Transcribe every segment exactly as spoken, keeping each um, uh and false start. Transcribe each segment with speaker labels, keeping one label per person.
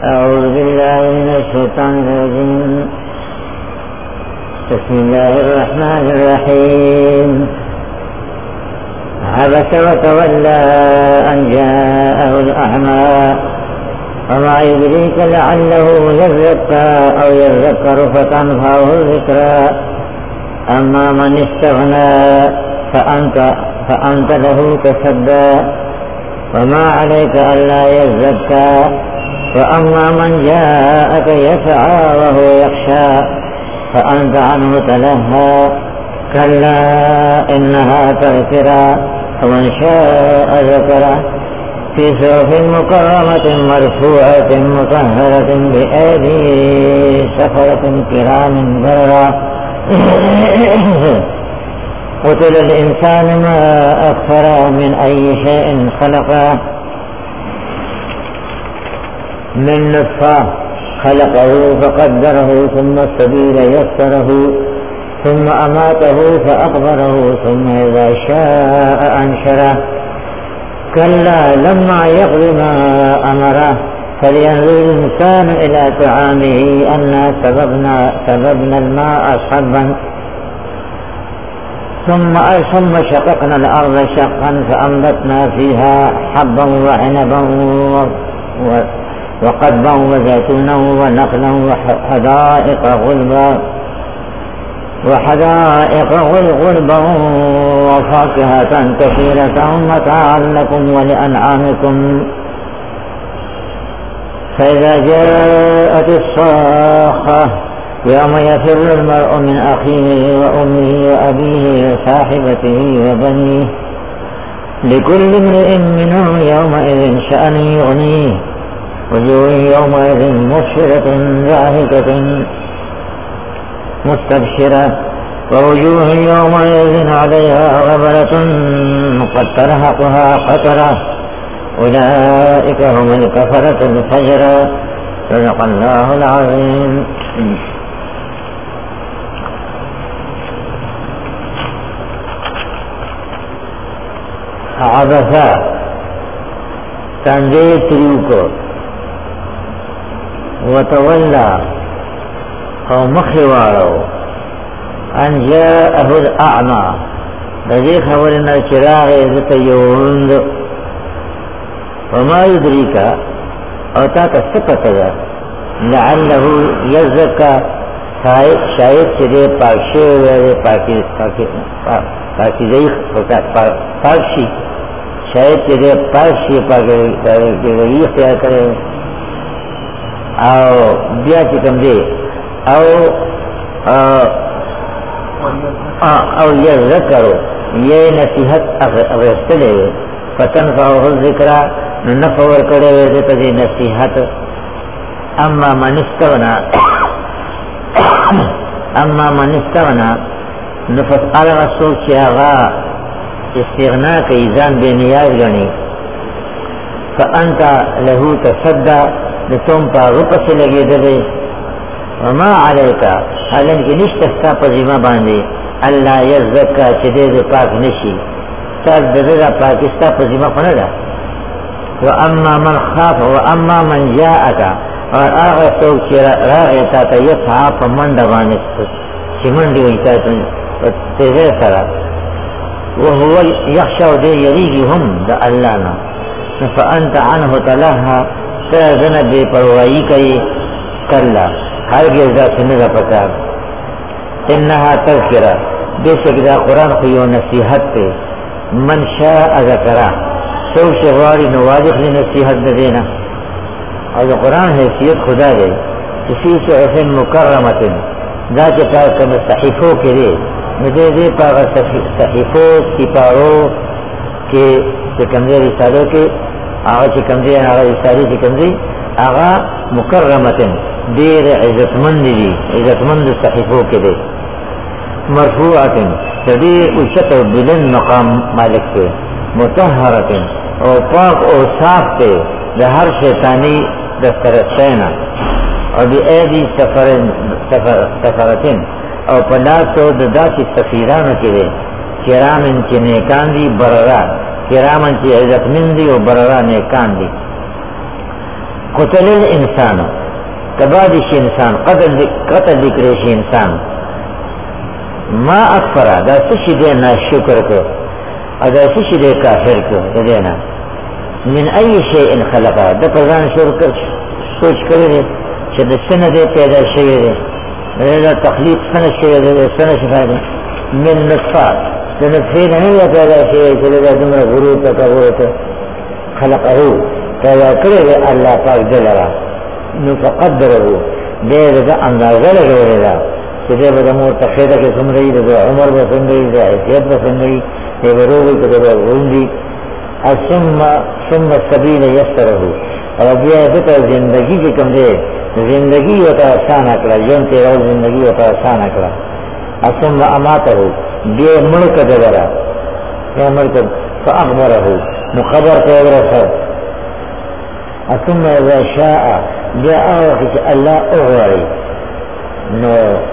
Speaker 1: أعوذ بالله من الشيطان الرجيم. بسم الله الرحمن الرحيم. عبس وتولى أن جاءه الأعمى وما يدريك لعله يزكى أو يذكر فتنفعه الذكرى أما من استغنى فأنت, فأنت له تصدى وما عليك ألا يزكى وأما من جاءك يسعى وهو يخشى فأنت عنه تلهى كلا إنها تذكرة ومن شاء ذكره في صحف مكرمة مرفوعة مطهرة بأيدي سفرة كرام بررة قتل الإنسان ما أكثره من أي شيء خلقه من نطفة خلقه فقدره ثم السبيل يسره ثم أماته فأقبره ثم إذا شاء أنشره كلا لما يقض ما أمره فلينظر الإنسان إلى طعامه أنا سببنا سببنا الماء صبا ثم ثم شققنا الأرض شقا فأنبتنا فيها حبا وعنبا وقضبا وزيتونا ونخلا وحدائق غلبا وحدائق غلبا وفاكهة كثيرة متاعا لكم ولأنعامكم فإذا جاءت الصاخة يوم يفر المرء من أخيه وأمه وأبيه وصاحبته وبنيه لكل امرئ منهم يومئذ شأن يغنيه وجوه يومئذ مسفرة ضاحكة مستبشرة ووجوه يومئذ عليها غبرة قد ترهقها قترة أولئك هم الكفرة الفجرة صدق الله العظيم. عبسا تنجي تریوکو وتولى او مخوارو ان جاءه الاعمى رضی خبرنا چراغ عزت یوند وما يدريك او تاکا سپتا لعله يزكى شاید چرے پاکشے ہوئے پاکی پاکی زیخ پاکشی شاید چرے پاکشی پاکی زیخ تیار کرے او بیا چکم دے او او یذکرو یہ نصیحت اغسطلے فتنفعه الذکرہ نفور کرے ویدتا دی نصیحت اما من استغنا اما من استغنا نفسقال رسول چی آغا استغنا کا ایزان بے نیاز گنی فانتا لہو تصدہ نتوم پا رپس لگی دلے وما علیکا حالن کی نشتستا پا زیمہ باندے اللہ یزکا چدے دے پاک نشی تاک دے پاکستا پا زیمہ پندا واما من خاف واما من جاءکا اور آغا سوک چی راغیتا تا یسعا پا مند باندے چی مندی ویتا تیزے سرا وہو یخشو دے یریگی ہم دا اللہ نا فانت عنہ تلہا سرزن بے پروائی کئی کرلا ہر گرزا سنگا پکار انہا تذکرہ بے شکدہ قرآن خیو نصیحت پہ من شاء ذکرہ سو شغواری نوادخ لی نصیحت دینا اور قرآن حیثیت خدا دے اسی سے حسن مکرمت دا چکا کم صحیفوں کے دے مجھے دے پاگا صحیفوں سپاروں کے چکمدے رسالوں کے آغا چکمدے آغا رسالے چکمدے آغا مکرمت دیر عزت مند دی عزت مند صحیفوں کے دے مرفوعات دیر اچت و بلند مقام مالک سے مطہرت اور پاک اور صاف تے دا ہر شیطانی دسترسینا اور بی ایدی سفرتن اور پلاسو دا سی سفیران کرے کرامن چی نیکان دی بررا کرامن چی عزت من دی و بررا نیکان دی قتل الانسان تبادش انسان قتل قتل ذکریش انسان ما اکفرا دا سشی دے نا شکر کو دا سشی دے کافر کو دینا من ای شیئن خلقا دا پرزان سوچ کرے دے چھ دا سن دے پیدا شوئے دے دا تخلیق سن شوئے دے سن شفا دے من نصفات دا نصفین نہیں پیدا شوئے چلے دا دمرا غروب تکا غروب خلقہو پیدا کرے دے اللہ پاک دلرا نو فقدرہو دے دا اندازہ لگے دا کہ بدا مرتخیدہ کے سن رہی دا عمر با سن رہی دا حیثیت با سن رہی دے بروگی کہ دا غروندی ثم ثم السبیل یسرہو اور بیا دتا زندگی کی کم دے زندگی وتا آسان اکڑا جون تیرہ زندگی وتا آسان اکڑا ثم اماتہو بیا ملک دلرا یا ملک فاخبرہو مخبر پیغرسر ثم اذا شاء بیا آوکی چا اللہ اغواری نو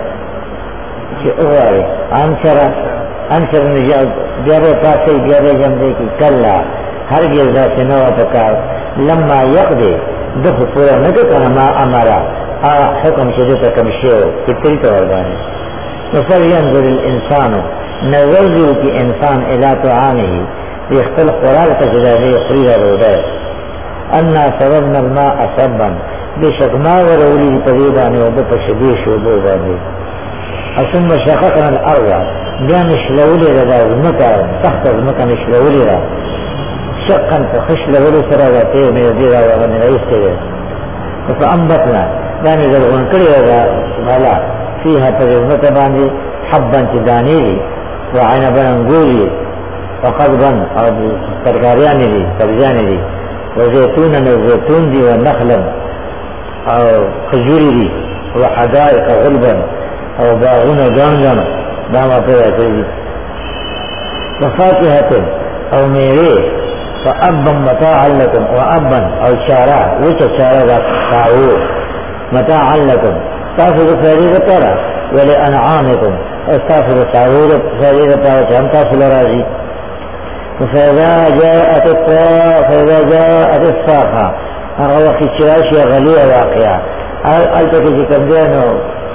Speaker 1: چا اغواری انسرہ انسر نجاب بیارے پاسی بیارے جمدے کی کلا ہر گرزا سے نوہ پکار لما یقدے دف پورا نکتنا ما امارا آہ حکم شدتا کم شیو کتری توردانی نفر ینظر الانسان نظر جو کی انسان الى طعامه بیختلق قرار تجدازی خریر رودے انا سببنا الماء سبا بشک ما ورولی تغیبانی و بپا شدیش و بوبانی ثم شققنا الارض بیا نشلولی را دا زمکا تحت زمکا نشلولی را شقا فخشلولی سرا دا تیر میردی را وغنی رئیستی را فانبتنا دانی زرغن کری را غلا فیها تجزمکا باندی حبا تدانی دی وعنبا انگولی وقضبا او ترکاریانی دی ترجانی دی وزیتونا وزیتون دی ونخلا او خجوری دی وحدائق غلبا او باغونا جانجان داما پیدا کردی وفاکهت او میوے فابا متاعا لکم وابا او چارا وچا چارا دا تاعو متاعا لکم تافد فرید تارا ولی انعامکم استافد تاعو فرید تارا چهم تافد راجی فإذا جاءت الطاقة فإذا جاءت الصاخة اغا وقت چراشی غلیع واقعا التکی جکم دینو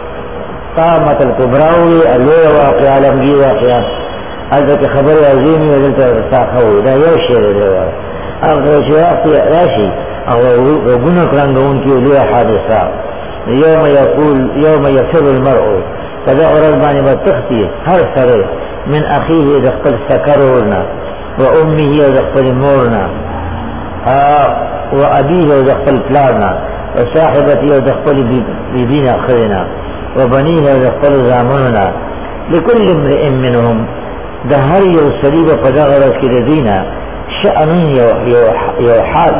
Speaker 1: طامت الكبراوی الوی واقعا علمگی واقعا التکی خبر عظیمی ودلتا صاخوی دا یو شیر دیوا اغا چراشی راشی اغا وگنک رنگون کی الوی حادثا یوم یقول یوم یفر المرء فدا غرزبانی بتختی هر سره من اخیه دخل سکرورنا وأمه وزخفل مورنا وأبيه وزخفل پلارنا وصاحبته وزخفل بيبينا خرنا وبنيه وزخفل زامننا لكل امرئ منهم دهر يوسريب فدغرس كردينا شأن يوحال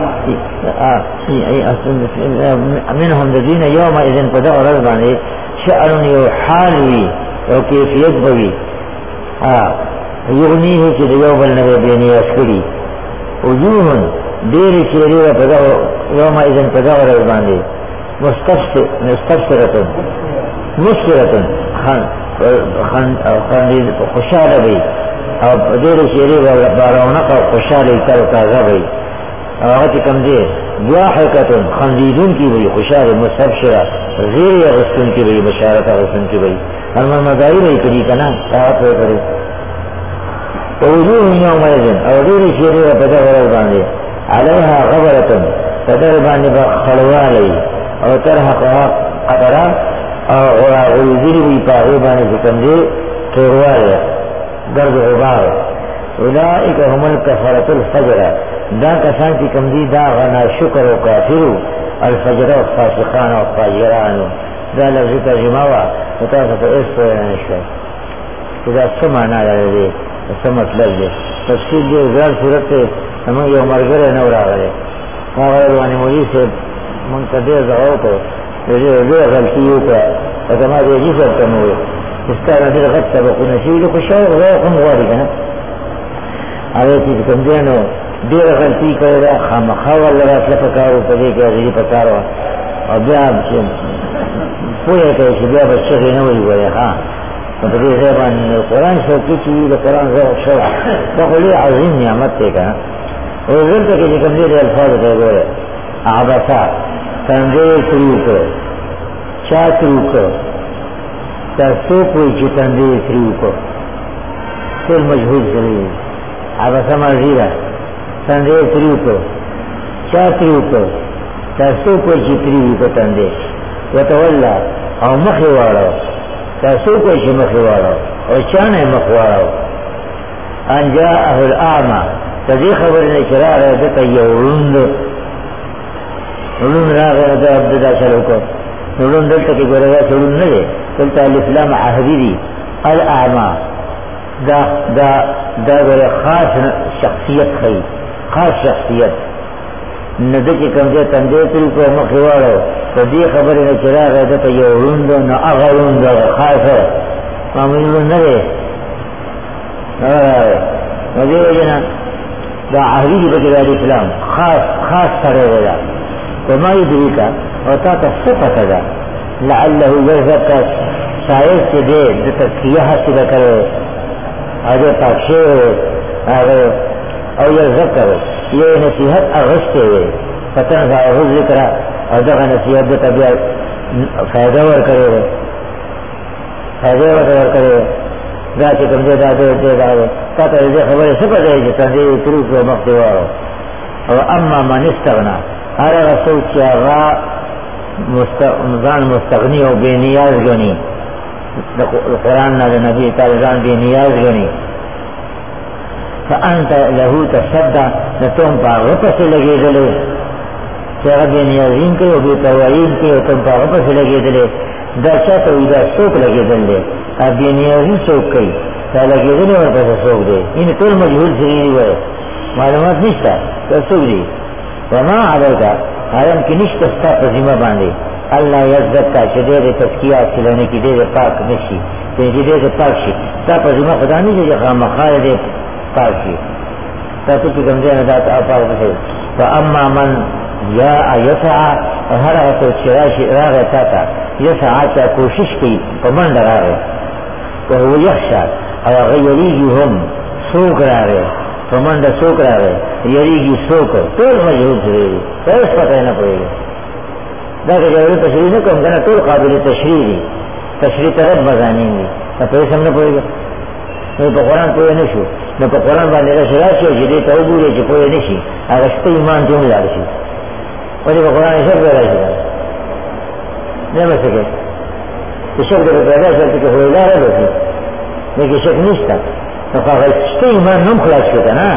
Speaker 1: منهم الذين يومئذ فدغرس بانه شأن يوحالوي وكيفيت بوي یغنیه چی دیو بلنوی بینی اسکری وجوهن دیر چیری و پداو یوم ایزن پداو رزباندی مستفسرتن مستفسرتن خوشحال بی او دیر چیری و بارونق و خوشحالی تر تازه بی او اغتی کم دیر ضاحکتن خندیدون کی بی خوشحال مستفسره زیر غستن کی بی بشارت غستن کی بی هرمان مدائی بی کدی کنا تاعت بی کدی ووجوه يومئذ او دير شيرية بدر الباني عليها غبرة بدر الباني بخلوالي او ترهقها قطرة او غلزيري بيطاغيباني سكندي كيروالي درد غبار اولئك هم الكفرة الفجر دا كسانتي كمدي دا غنا شكر وكافرو الفجر والفاسقان والفاجران دا لفظ ترجماوا متاسة اسفو نشوي اذا سمعنا لذي اس مطلب دے تفصیل دے ازرار صورت تے ہمیں یو مرگر نور آگئے مغرب وانی مولی سے منتدیر دعو کو رجوع لئے غلطیوں کا اتما دے جی سب تنوے اس کا نظر غد سبقو نشیل خوشاو غیر خم غواری کنا آگے چیز کم دینو دیر غلطی کرے دا خام خواہ لگا سلفکارو پدے کے عزیزی پکارو اور بیا پویا کہ بیا بچے نوری ہوئے ہاں فبدي زيبان القرآن شوكيتي القرآن زوق شوق فقل لي عظيم نعمتك وزلتك اللي كم دير الفاظ تقول عباسات تندے شروع کرو چا شروع کرو تر سو کوئی چی تندے شروع کرو پھر مجبور شروع اب سمجھ رہا تندے شروع کرو چا شروع کرو تر سو کوئی چی شروع کرو تندے وتولى او مخي وارو تر سو کوئی چی مخي وارو او چانے مخ وارو ان جاءه الاعمى تدی خبر نے چرا رہے دتا یورند علوم راغ دا ابدا چلو کو علوم دلتا کی گورا علوم نہ دے قلت الاسلام عهدی الاعمى دا دا دا گورا خاص شخصیت خی خاص شخصیت ندی کی کمزے تندے تل کو مخوارو تدی خبر نے چرا رہے دتا یورند نہ اغلون دا خاص معمول نہ دے ندی وجنا دا عهدی بجل الاسلام خاص خاص سرے ولا وما يدريك وتاتا صفة ذا لعله يذكر شاید سے دے تذکیہ حاصل کرے آگے پاکشے آگے او یذکر یہ نصیحت اغشتے ہوئے فتن کا اغز ذکرہ اور دغا نصیحت دے طبیع فائدہ ور کرے فائدہ ور کرے دا چکم دے دا دے دے دا دے تاتا دے خبر سپا دے جتا دے تروک و مقتوارو اور اما من استغنا ہر رسول کی آغا مستغن مستغنی و بے نیاز گنی قرآن نا دا نبی تعالیٰ بے نیاز گنی فانت لہو تصدہ نتوم پا غپس لگے دلے چاہا بے نیازین کے و بے پروائین کے و تم پا غپس لگے دلے دا چاہتا ہوئی دا سوک لگے دلے اب بے نیازین سوک کئی تا لگے دلے اور پس سوک دے ان طول مجہول سریری ہوئے معلومات نشتا تا سوک دی وما علیکا حرم کی نشت استا پزیمہ باندے اللہ یزدک کا چھ دیر تذکیہ سلونے کی دیر پاک نشی تنجی دیر پاک شی تا پزیمہ خدا نہیں جو خواہ مخار دیر پاک شی تا تو کی کمزین ذات آفاق بسے فاما من یا یسعا ہر اگر چراشی راغ تاتا یسعا چا کوشش کی پمن لگا رہے وہو یخشا اور غیریگی ہم سوک را رہے فمن دا سوک را رہے یریگی سوک طول مجہول سے رہے فیس پتہ نہ پڑے گا دا کہ جب تشریح نہ کم کنا طول قابل تشریح دی تشریح طرف مزانین دی نا پیس ہم نہ پڑے گا نو پا قرآن پوئے نشو نو پا قرآن باندے رش راشی جدی توبو لے چی پوئے نشی اگشت ایمان تیوں لار شی ولی پا قرآن شک دے راشی نہیں بسکے تو شک دے پیدا چلتی کہ ہوئے لارا لو سی لیکن شک نشتا نو اگشت ایمان نم خلاص شکتا نا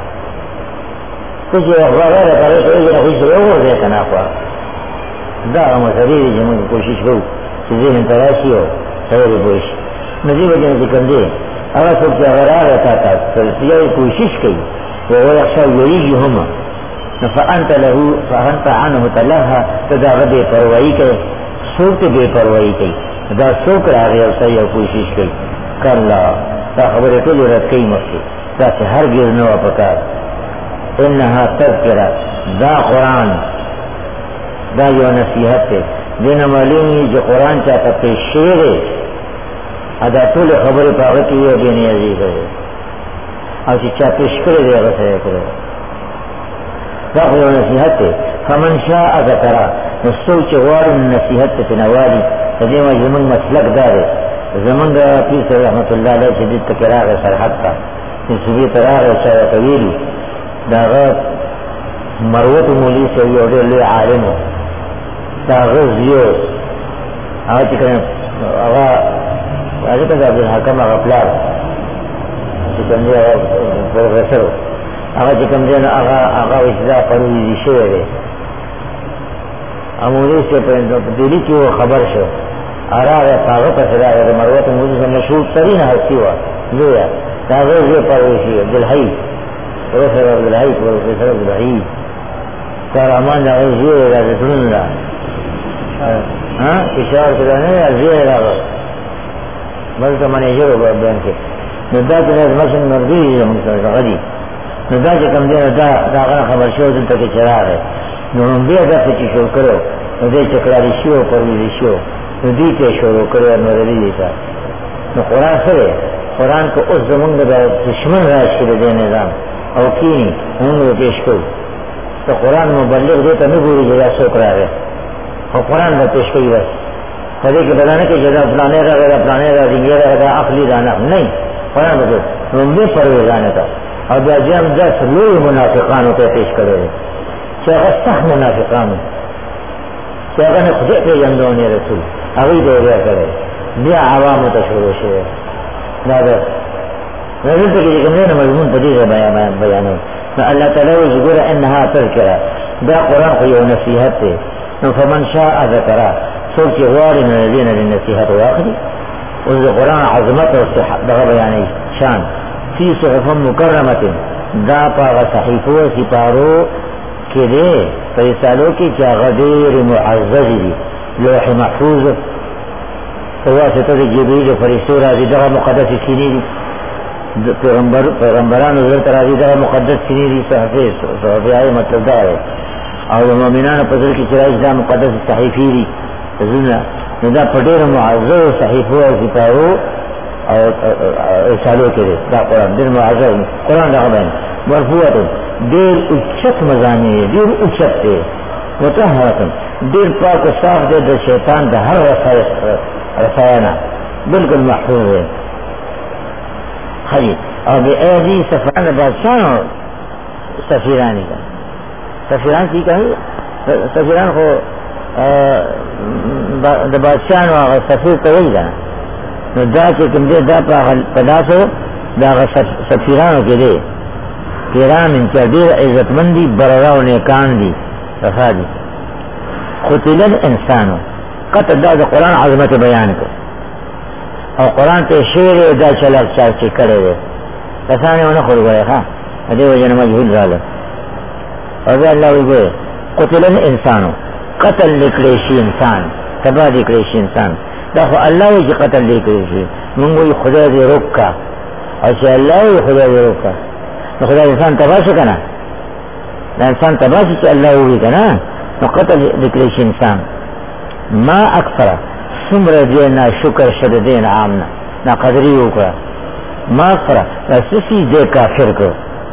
Speaker 1: کچھ اخبار ہے رکھا رہے تو ایک جنہ خوش رہے ہو رہے کنا خواہ دا مسئلی دی جمعی کوشش ہو کہ ذہن تراشی ہو خیر بوش نزیب جنہ کی کم دے اگر سب کی اگر آگا تاتا فرسیائی کوشش کی وہ یخشاو یریگی ہما فانت لہو فانت عنہ تلہا تدا غبے پروائی کے سوک بے پروائی کی دا سوک را گیا سیائی کوشش کی کر لا تا خبر کلی رد کئی مکی تا سے ہر گرنوا پکار انہا تذکرہ دا قرآن دا یو نصیحت تے دین معلومی جو قرآن چاہتا پیش شیر ہے ادا طول خبر پاگتی ہے بینی عزیز ہے اور چی چاہ پیش کرے دے غصہ کرے دا یو نصیحت تے فمن شاء اگا ترا نسو چوار نصیحت تے تنوالی تدیما زمن مسلک دارے زمن دا پیر سے رحمت اللہ علیہ شدید تکراغ سرحد کا نسبی تراغ شاہ قویلی دا غد مروت مولی سے یوڑے لئے عالم دا غز یو آگا چکن آگا آگا تک عبد الحکم آگا پلار چکن دے پروفیسر آگا چکن دے آگا آگا وشدہ پرویزی شوئے امولی سے دلی کی وہ خبر شو آراغ پاگا پسرا ہے مروت مولی سے مشہور ترین حسی ہوا لیا دا غز یو پرویزی عبدالحی پروفیسر عبدالحی پروفیسر عبدالحی کارامان دا غز یو دا رسولن دا ہاں اشار کرانے ازیر راگا بلکہ منیجر ہوگا بیان کے ندا کی ناز مسلم مردی ہے غدی ندا کی کم دین دا دا غنا خبر شو دن تک چرا ہے نو بیا دا پچی شو کرو ندے چکراری شو پرویزی شو ندی تے شروع کرو نوردی دیتا نو قرآن سرے قرآن کو اس زمان دا دشمن راش کرے دے نظام او کینی انہوں نے پیش کرو تو قرآن مبلغ دیتا نبوری جدا سوک را رہے اور قرآن میں پیش کی بس سبھی کے بتانے کہ جگہ پرانے رہا گا پرانے رہا دنیا رہا گا اخلی دانا نہیں قرآن بتو رومبے پروے جانے کا اور جب دس لوگ منافقان ہوتے پیش کرے چاہے سخت منافقان چاہے نے خود پہ جندوں نے رسول ابھی دو گیا کرے بیا عوام تشور شے دادا رسول تو کہ کمرے نے مضمون بدی ہے بیان بیان اللہ تعالی ذکر انها تذکرہ دا قرآن کو یہ نصیحت ہے فمن شاء ذکرہ سوچ کے غواری من الذین للنصیحت واخری اس قرآن عظمت اور دغه بیان شان فی صحف مکرمت دا پاغ صحیفو سپارو کے دے فیصالوں کی کیا غدیر معزز دی لوح محفوظ واسطہ جبریل فرشتو راضی دغه مقدس سینی دی پیغمبر پیغمبران حضرت راضی دغه مقدس سینی دی صحفی صحفی آئی مطلب دا ہے اور مومنان پذر کی چرائش دا مقدس صحیفی دی دا پٹیر معذر صحیفو اور سپارو اور ارسالو کے دے دا قرآن دیر معذر قرآن دا قبین مرفوعت دیر اچت مزانی دیر اچت دے متحرکن دیر پاک و صاف دے دا شیطان دا ہر رساینا بالکل محفوظ ہے خرید اور بے ایدی سفران بادشاہ اور سفیرانی کا سفیران کی کہیں سفیران کو دا بادشاہ و سفیر طویل دا نو دا چکم دے دا پداسو دا سفیرانو کے دے کرام انچا دیر عزت مندی برراو نیکان دی رفا دی قتل الانسانو قتل دا دا قرآن عظمت بیان کو اور قرآن تے شیر دا چلک چاک چی کرے دے رسانے ہونے خود گئے خواہ ادھے وجہ مجھول رالا اور دا اللہ ہوئے قتل الانسانو قتل لکریشی انسان تباہ لکریشی انسان دا خو اللہ ہوئی چی قتل لکریشی منگوی خدا دے رکا اور چی اللہ ہوئی خدا دے رکا خدا انسان تباہ سے کنا انسان تباہ سے چی اللہ ہوئی کنا نو قتل لکریشی انسان ما اکثر سمر دینا شکر شد دین عامنا نا قدری ہوکا ما اکثر سسی دے کافر کو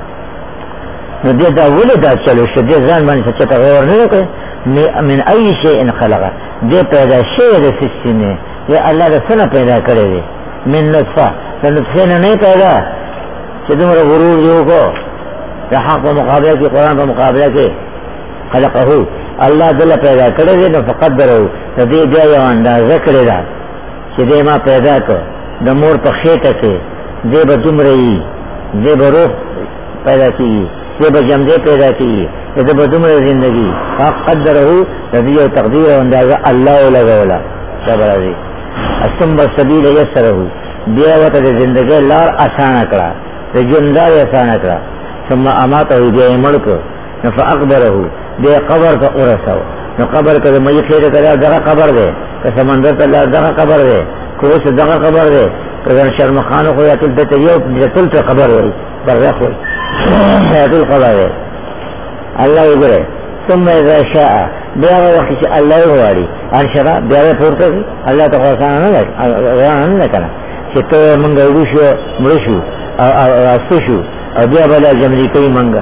Speaker 1: نو دے دا ولی دا چلو شد دے زان بانی سچتا غور نہیں رکھے من ای شیئن خلقا دے پیدا شیئر سسی میں یہ اللہ دا سنہ پیدا کرے دے من نطفہ دا نطفین نہیں پیدا کہ تمہارا غرور جو کو حق و مقابلہ کی قرآن پر مقابلہ کے خلقہو اللہ دل پیدا کرے دے نو فقدرہو دا دے دے یو اندازہ کرے دا کہ دے ما پیدا کر دا مور پر خیٹا کے دے با دم رئی دے با روح پیدا کی دے با جمدے پیدا کی دے با دم رئی زندگی فقدرہو دا دے یو تقدیر و اندازہ اللہ لگولا شبر عزی اسم بسبیل یسرہو دے وقت دے زندگی لار آسان کرا دے جندار آسان کرا ثم اماتہو دے ملک نفا اقبرہو دے قبر کا ارسو نو قبر کا مجھے خیر کرا دغا قبر دے کہ سمندر تا دغا قبر دے کوس دغا قبر دے کہ شرم خانو کو یا تل تجیو جتل تا قبر دے پر رکھ ہوئی یا تل قبر دے اللہ اگرے ثم اذا شاء بیاغ وقت چا اللہ ہواری انشرا بیاغ پورتا دی اللہ تا خواسانا نکنا چی تو منگا روشو مرشو استشو اور بیا بلا جمری کئی منگا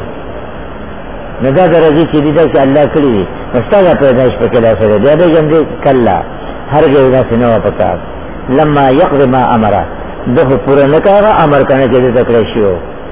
Speaker 1: ندا درجی چی دیتا کہ اللہ کری دی مستاگا پیدایش پکلا سرے بیا بے جمری کلا ہر گئینا سنوا پتا لما یقض ما امرا دخل پورا نکاغا امر کنے کے دیتا کلیشیو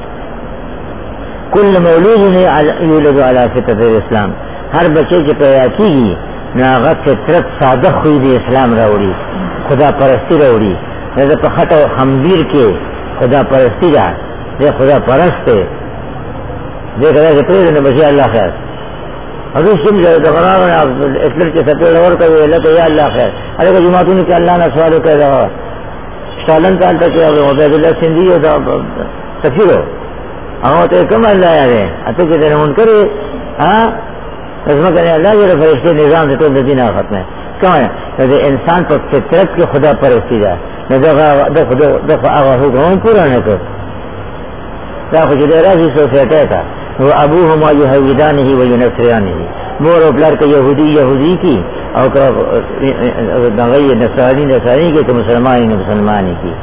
Speaker 1: کل مولود یولد علی فطرت الاسلام ہر بچے کی پیدا کی گی ناغت فطرت صادق ہوئی دی اسلام روڑی خدا پرستی روڑی نظر پا خط و خمبیر کے خدا پرستی دا دے خدا پرستے دے خدا سے پریدن بچے اللہ خیر حضور سن جائے دقرار اتلر کے سپیل اور کوئی اللہ کہ یا اللہ خیر ارے کہ جماعتوں کہ اللہ نے سوالو کہہ رہا سالن کالتا کہ عبید اللہ سندھی ہو سفیر ہو اگر تو کم اللہ یارے اتو کہ تیرے منکر ہاں اسمہ کہنے اللہ یہ فرشتے نظام سے تو دین آخت میں کیوں ہے کہ انسان پر فطرت کے خدا پرستی دا دفع آغا حکم پورا نکر دا خوش دے رازی سوسیٹے تھا وہ ابوہما یہودانی و ینصرانی مور و پلار کا یہودی یہودی کی اور دغی نصرانی نصرانی کی تو مسلمانی مسلمانی کی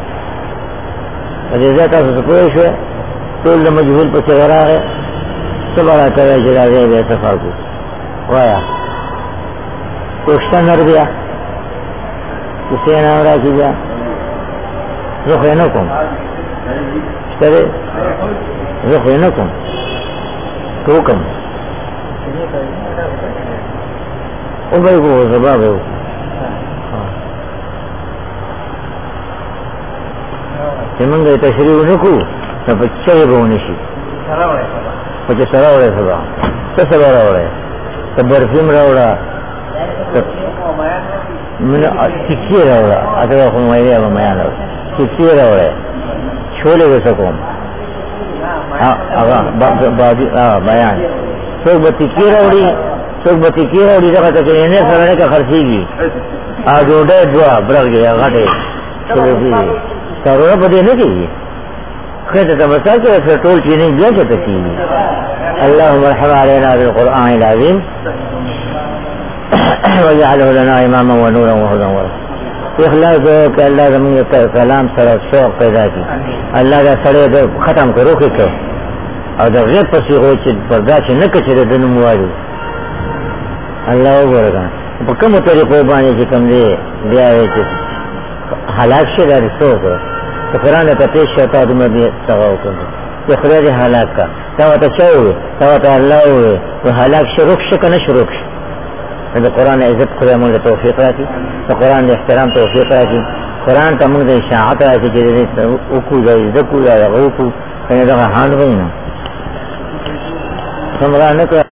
Speaker 1: عزیزہ کا سپوش ہے طول مجہول پر چغرا ہے سبارا کرے جلازے بے صفا کو وایا کوشتا نر بیا کسی نام را کی بیا رخ اینو کن شتره رخ اینو کن تو کم او بھائی کو زباب ہے چې موږ یې تشریح ونکړو نو په چغې به ونشي په چې سره وړی سبا څه سبا راوړی ته برفیم راوړه ټیکسي راوړه اته خو مایلې به میان راوړه ټیکسي راوړی چھولې به څه کوم هغه بیان څوک به ټیکي راوړي څوک به ټیکي راوړي دغه ته چې نه سره نه که خرڅېږي او ډوډۍ دوه برغې غټې شروع کېږي کاروبار په دې نه کېږي خېټه ته بسا کې پھر ټول چینی بیا چېرته کېږي اللهم ارحم علينا بالقرآن العظيم واجعله لنا اماما ونورا وهدى ورحمة اخلاص کہ اللہ زمین کلام سره شوق پیدا کی الله دا سړی ختم کړو کې او دا غیب پسې غو چې پردا چې نه کچې د نوم وایي الله وګورګا په کومه طریقو باندې چې کوم دی بیا یې چې هلاک شي دا رسوګ قرآن ته پیش شتا د مدي څنګه وکړي چې خدای دې هلاک کا دا ته چاوي دا ته الله وي او هلاک شروع شي کنه شروع شي د قرآن عزت خدای موږ توفیق راکړي د قرآن د احترام توفیق راکړي قرآن ته موږ د اشاعت راکړي چې دې وکړو د ذکر یا غوکو کنه دا هاند وینه څنګه نه